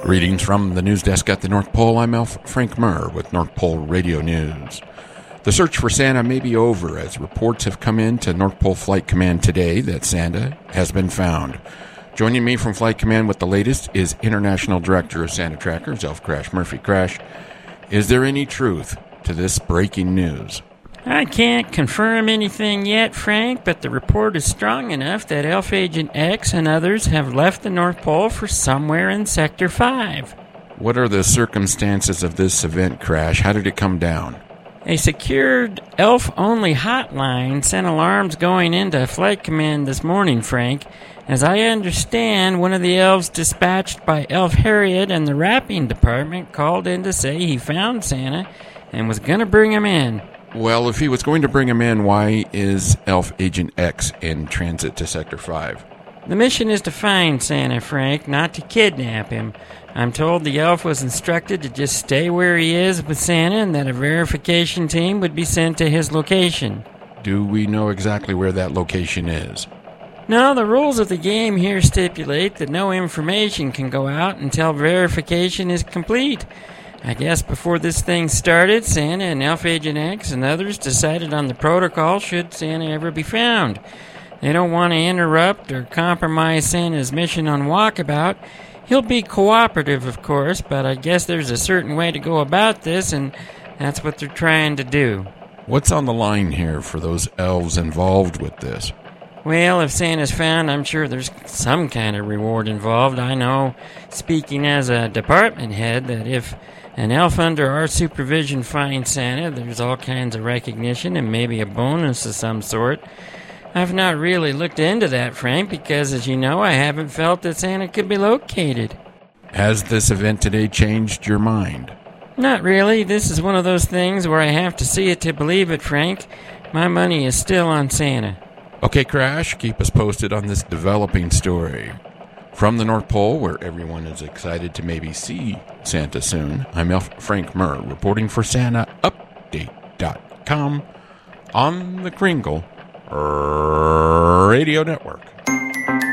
Greetings from the news desk at the North Pole. I'm Elf Frank Murr with North Pole Radio News. The search for Santa may be over as reports have come in to North Pole Flight Command today that Santa has been found. Joining me from Flight Command with the latest is International Director of Santa Trackers, Elf Crash Murphy. Crash, is there any truth to this breaking news? I can't confirm anything yet, Frank, but the report is strong enough that Elf Agent X and others have left the North Pole for somewhere in Sector 5. What are the circumstances of this event, Crash? How did it come down? A secured Elf-only hotline sent alarms going into Flight Command this morning, Frank. As I understand, one of the elves dispatched by Elf Harriet and the wrapping department called in to say he found Santa and was going to bring him in. Well, if he was going to bring him in, why is Elf Agent X in transit to Sector 5? The mission is to find Santa, Frank, not to kidnap him. I'm told the elf was instructed to just stay where he is with Santa and that a verification team would be sent to his location. Do we know exactly where that location is? No, the rules of the game here stipulate that no information can go out until verification is complete. I guess before this thing started, Santa and Elf Agent X and others decided on the protocol should Santa ever be found. They don't want to interrupt or compromise Santa's mission on Walkabout. He'll be cooperative, of course, but I guess there's a certain way to go about this, and that's what they're trying to do. What's on the line here for those elves involved with this? Well, if Santa's found, I'm sure there's some kind of reward involved. I know, speaking as a department head, that if an elf under our supervision finds Santa, there's all kinds of recognition and maybe a bonus of some sort. I've not really looked into that, Frank, because, as you know, I haven't felt that Santa could be located. Has this event today changed your mind? Not really. This is one of those things where I have to see it to believe it, Frank. My money is still on Santa. Okay, Crash, keep us posted on this developing story. From the North Pole, where everyone is excited to maybe see Santa soon, I'm Elf Frank Murr, reporting for SantaUpdate.com on the Kringle Radio Network.